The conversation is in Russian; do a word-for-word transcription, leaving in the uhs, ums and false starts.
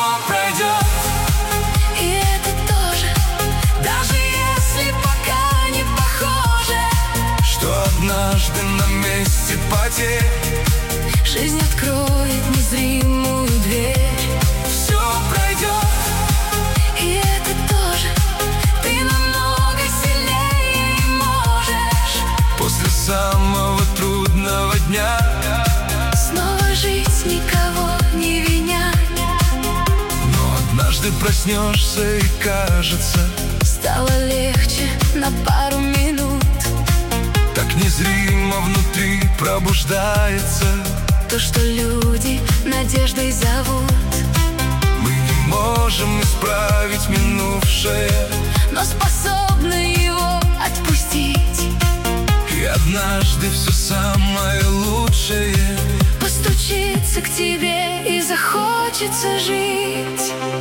пройдет, и это тоже, даже если пока не похоже, что однажды на месте потерь жизнь откроет незримую дверь. все пройдет, И это тоже, ты намного сильнее и можешь после самого трудного дня снова жить, никого не виня. Но однажды проснешься и кажется, Стало легче на пару минут. так незримо внутри пробуждается. То, что люди надеждой зовут, Мы не можем исправить минувшее, но способны его отпустить. и однажды все самое лучшее Постучится к тебе и захочется жить.